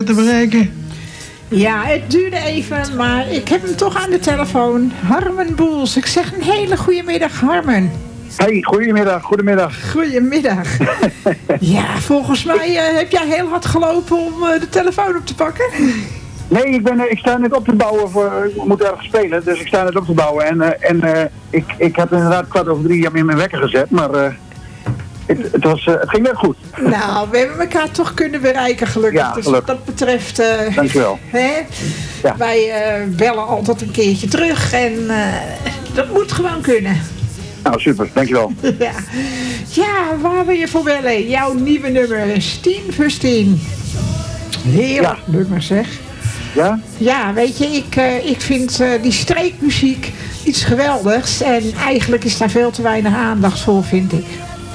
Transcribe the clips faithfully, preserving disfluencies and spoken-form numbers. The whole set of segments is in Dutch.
te bereiken. Ja, het duurde even, maar ik heb hem toch aan de telefoon. Harmen Boels. Ik zeg een hele goede middag, Harmen. Hey, goedemiddag, goedemiddag. Goedemiddag. Ja, volgens mij uh, heb jij heel hard gelopen om uh, de telefoon op te pakken. Nee, ik, ben, uh, ik sta net op te bouwen, voor, ik moet ergens spelen, dus ik sta net op te bouwen. En, uh, en uh, ik, ik heb inderdaad kwart over drie in mijn wekker gezet, maar uh, het, het, was, uh, het ging net goed. Nou, we hebben elkaar toch kunnen bereiken, gelukkig. Ja, dus gelukkig. wat dat betreft, uh, dankjewel. Hè, ja. Wij uh, bellen altijd een keertje terug en uh, dat moet gewoon kunnen. Nou, super, dankjewel. Ja. Ja, waar wil je voor bellen? Jouw nieuwe nummer is tien voor tien. Heerlijk ja. nummer, zeg. Ja? Ja, weet je, ik, uh, ik vind uh, die streekmuziek iets geweldigs. En eigenlijk is daar veel te weinig aandacht voor, vind ik.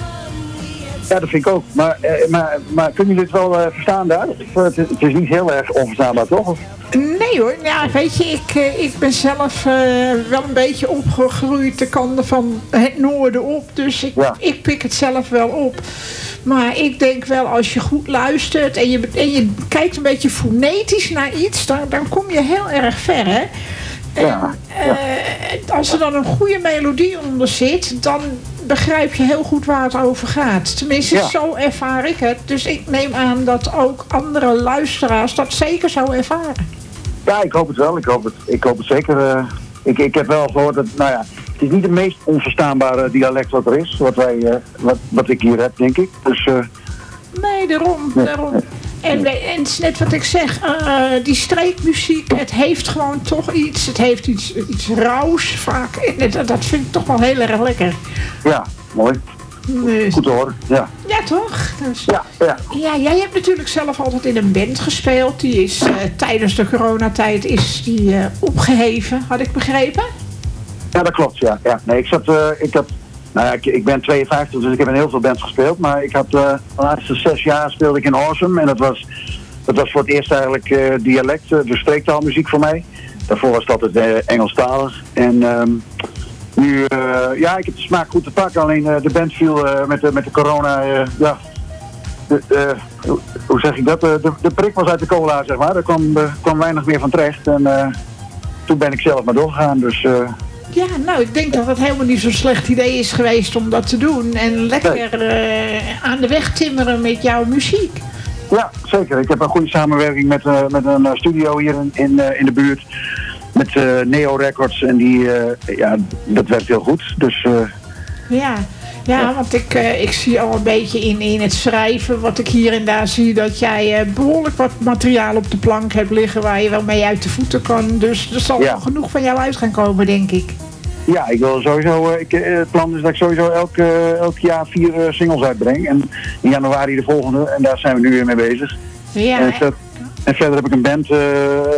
Ja, dat vind ik ook. Maar, uh, maar, maar kunnen jullie het wel uh, verstaan daar? Het, het is niet heel erg onverstaanbaar, toch? Of? Nee hoor, ja, weet je, ik, uh, ik ben zelf uh, wel een beetje opgegroeid de kanten van het noorden op. Dus ik, ja. ik pik het zelf wel op. Maar ik denk wel, als je goed luistert en je, en je kijkt een beetje fonetisch naar iets, dan, dan kom je heel erg ver, hè. En, ja, ja. Uh, als er dan een goede melodie onder zit, dan begrijp je heel goed waar het over gaat. Tenminste, ja. zo ervaar ik het. Dus ik neem aan dat ook andere luisteraars dat zeker zo ervaren. Ja, ik hoop het wel. Ik hoop het, ik hoop het zeker. Uh, ik, ik heb wel gehoord dat, nou ja, het is niet het meest onverstaanbare dialect wat er is. Wat, wij, uh, wat, wat ik hier heb, denk ik. Dus, uh, nee, daarom. Nee. daarom. En, en het is net wat ik zeg, uh, die streekmuziek, het heeft gewoon toch iets, het heeft iets, iets rauws vaak. En dat, dat vind ik toch wel heel erg lekker. Ja, mooi. Nee. Goed te horen, ja. Ja, toch? Dus, ja, ja. Ja, jij hebt natuurlijk zelf altijd in een band gespeeld. Die is uh, tijdens de coronatijd is die uh, opgeheven, had ik begrepen? Ja, dat klopt, ja. ja. Nee, ik zat, uh, ik had... Nou ja, ik, ik ben tweeënvijftig, dus ik heb in heel veel bands gespeeld. Maar ik had uh, de laatste zes jaar speelde ik in Awesome. En dat was, dat was voor het eerst eigenlijk uh, dialect, uh, de streektaalmuziek voor mij. Daarvoor was het altijd uh, Engelstalig. En um, nu, uh, ja, ik heb de smaak goed te pakken. Alleen uh, de band viel uh, met, de, met de corona, uh, ja... De, uh, hoe zeg ik dat? Uh, de, de prik was uit de cola, zeg maar. Er kwam, uh, kwam weinig meer van terecht. En uh, toen ben ik zelf maar doorgegaan, dus... Uh, Ja, nou, ik denk dat het helemaal niet zo'n slecht idee is geweest om dat te doen. En lekker nee. uh, aan de weg timmeren met jouw muziek. Ja, zeker. Ik heb een goede samenwerking met, uh, met een studio hier in, in, uh, in de buurt. Met uh, Neo Records. En die, uh, ja, dat werkt heel goed. Dus, uh, ja. Ja, want ik, uh, ik zie al een beetje in, in het schrijven, wat ik hier en daar zie, dat jij uh, behoorlijk wat materiaal op de plank hebt liggen waar je wel mee uit de voeten kan. Dus er zal ja. wel genoeg van jou uit gaan komen, denk ik. Ja, ik wil sowieso, uh, ik, uh, het plan is dat ik sowieso elk, uh, elk jaar vier uh, singles uitbreng. En in januari de volgende, en daar zijn we nu weer mee bezig. Ja, en, verder, en verder heb ik een band, uh,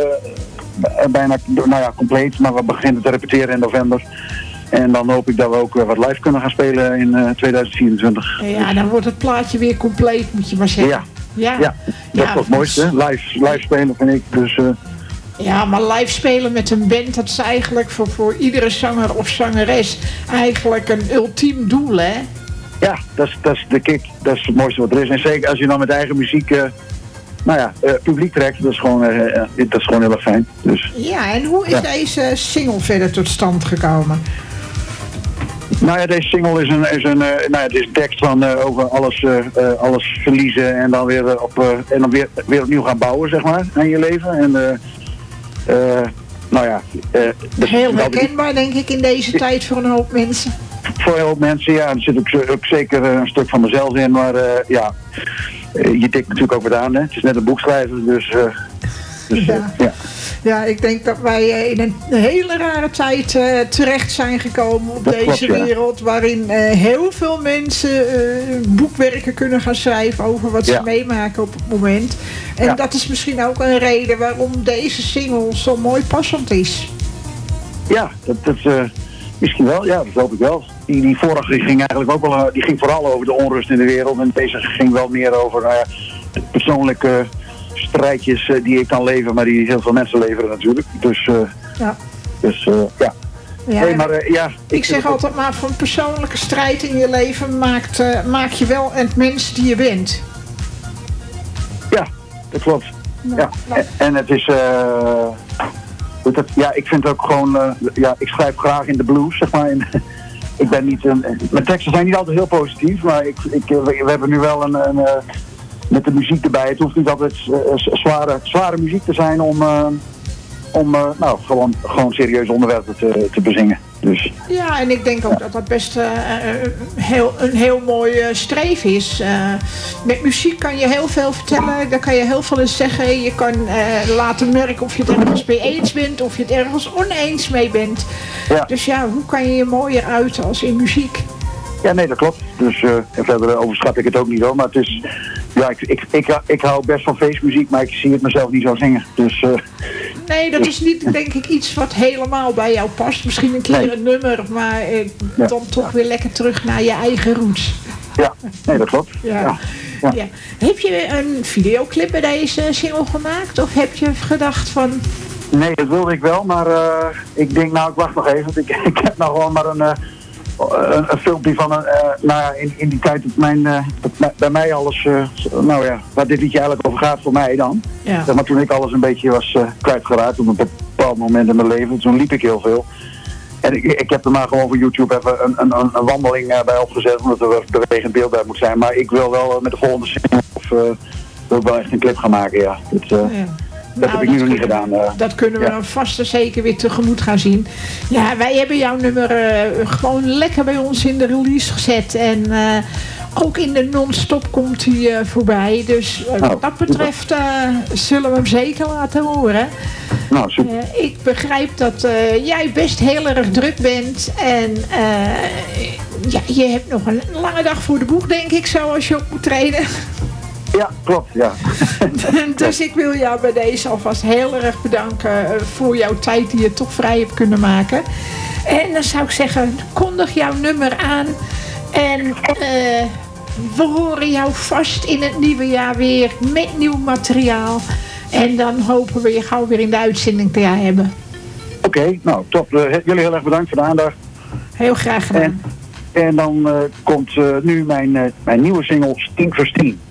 bijna nou ja, compleet, maar we beginnen te repeteren in november. En dan hoop ik dat we ook uh, wat live kunnen gaan spelen in uh, tweeduizend vierentwintig. Ja, dan wordt het plaatje weer compleet, moet je maar zeggen. Ja, ja. ja. dat ja, is het mooiste. Live, live spelen vind ik. Dus, uh... Ja, maar live spelen met een band, dat is eigenlijk voor, voor iedere zanger of zangeres eigenlijk een ultiem doel, hè? Ja, dat is, dat is de kick. Dat is het mooiste wat er is. En zeker als je dan met eigen muziek... Uh, nou ja, uh, publiek trekt, dat is gewoon, uh, uh, dat is gewoon heel erg fijn. Dus, ja, en hoe is ja. deze single verder tot stand gekomen? Nou ja, deze single is een, is een, uh, nou ja, het is een tekst van uh, over alles, uh, uh, alles verliezen en dan weer, uh, op, uh, en dan weer, weer opnieuw gaan bouwen, zeg maar, aan je leven. En, uh, uh, nou ja, uh, heel herkenbaar, denk ik, in deze tijd voor een hoop mensen. Voor een hoop mensen, ja. Er zit ook, ook zeker een stuk van mezelf in, maar uh, ja, uh, je tikt natuurlijk ook wat aan, hè. Het is net een boek schrijven, dus... Uh, dus ja. Uh, ja. Ja, ik denk dat wij in een hele rare tijd uh, terecht zijn gekomen op dat deze klopt, ja. wereld. Waarin uh, heel veel mensen uh, boekwerken kunnen gaan schrijven over wat ze ja. meemaken op het moment. En ja. dat is misschien ook een reden waarom deze single zo mooi passend is. Ja, dat, dat uh, misschien wel. Ja, dat hoop ik wel. Die, die vorige die ging eigenlijk ook wel, die ging vooral over de onrust in de wereld. En deze ging wel meer over uh, persoonlijke... Uh, strijdjes uh, die ik kan leveren, maar die heel veel mensen leveren natuurlijk. Dus, uh, ja. dus uh, ja. ja nee, maar, uh, ja. Ik, ik zeg uh, altijd maar, van persoonlijke strijd in je leven maakt, uh, maak je wel het mens die je bent. Ja, dat klopt. Nou, ja. nou. En, en het is... Uh, het, ja, ik vind ook gewoon... Uh, ja, ik schrijf graag in de blues, zeg maar. In, ik ben niet... Een, mijn teksten zijn niet altijd heel positief, maar ik, ik, we hebben nu wel een... een uh, met de muziek erbij. Het hoeft niet altijd uh, zware, zware muziek te zijn om... Uh, om uh, nou, gewoon, gewoon serieuze onderwerpen te, te bezingen. Dus. Ja, en ik denk ook dat dat best uh, heel, een heel mooi uh, streef is. Uh, met muziek kan je heel veel vertellen, daar kan je heel veel in zeggen. Je kan uh, laten merken of je het ergens mee eens bent, of je het ergens oneens mee bent. Ja. Dus ja, hoe kan je je mooier uiten als in muziek? Ja, nee, dat klopt. Dus uh, en verder overschat ik het ook niet hoor. Maar het is, ja, ik, ik, ik, ik hou best van feestmuziek, maar ik zie het mezelf niet zo zingen. Dus, uh, nee, dat is niet denk ik iets wat helemaal bij jou past. Misschien een keer nee. een nummer, maar uh, ja. dan toch ja. weer lekker terug naar je eigen roots. Ja, nee, dat klopt. Ja. Ja. Ja. Ja. Heb je een videoclip bij deze single gemaakt? Of heb je gedacht van... Nee, dat wilde ik wel, maar uh, ik denk nou, ik wacht nog even. Want ik, ik heb nog wel maar een... Uh, Een, een filmpje van een, uh, nou ja, in, in die tijd dat mijn, uh, dat bij mij alles, uh, nou ja, waar dit liedje eigenlijk over gaat voor mij dan. Ja. Zeg maar toen ik alles een beetje was uh, kwijtgeraakt op een bepaald moment in mijn leven, toen liep ik heel veel. En ik, ik heb er maar gewoon voor YouTube even een, een, een wandeling uh, bij opgezet, omdat er een bewegend beeld bij moet zijn. Maar ik wil wel uh, met de volgende single of, uh, wil ik wel echt een clip gaan maken, ja. Dat, uh, ja. Dat nou, heb ik nu nog niet gedaan. Uh, dat kunnen we ja. dan vast en zeker weer tegemoet gaan zien. Ja, wij hebben jouw nummer uh, gewoon lekker bij ons in de release gezet. En uh, ook in de non-stop komt hij uh, voorbij. Dus uh, nou, wat dat betreft uh, zullen we hem zeker laten horen. Nou, super. Uh, ik begrijp dat uh, jij best heel erg druk bent. En uh, ja, je hebt nog een lange dag voor de boeg, denk ik, zo als je op moet treden. Ja, klopt, ja. Dus ik wil jou bij deze alvast heel erg bedanken voor jouw tijd die je toch vrij hebt kunnen maken. En dan zou ik zeggen, kondig jouw nummer aan. En uh, we horen jou vast in het nieuwe jaar weer met nieuw materiaal. En dan hopen we je gauw weer in de uitzending te hebben. Oké, okay, nou top. Uh, jullie heel erg bedankt voor de aandacht. Heel graag gedaan. En, en dan uh, komt uh, nu mijn, uh, mijn nieuwe single Stink voor Stien.